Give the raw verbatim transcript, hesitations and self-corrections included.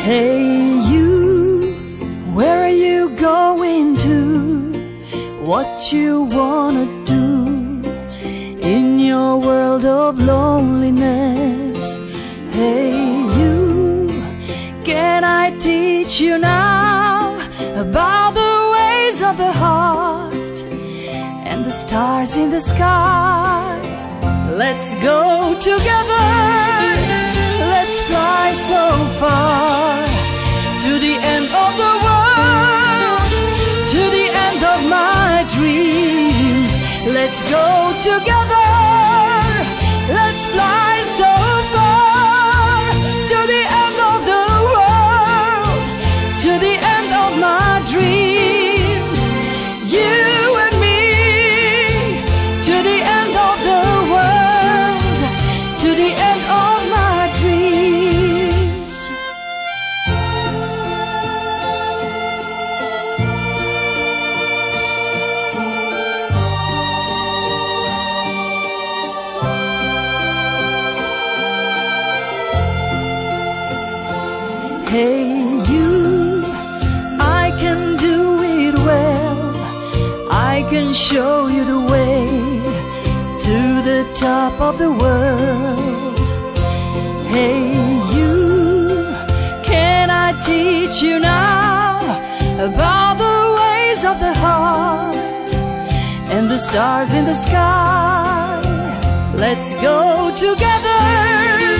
Hey you, where are you going to? What you wanna do in your world of loneliness? Hey you, can I teach you now about the ways of the heart and the stars in the sky? Let's go together, let's fly so far, to the end of the world, to the end of my dreams. Let's go together, let's fly so far, to the end of the world, to the end of my dreams. You and me, to the end of the world, to the end of my dreams. Hey you, I can do it well, I can show you the way to the top of the world. Hey you, can I teach you now about the ways of the heart and the stars in the sky? Let's go together,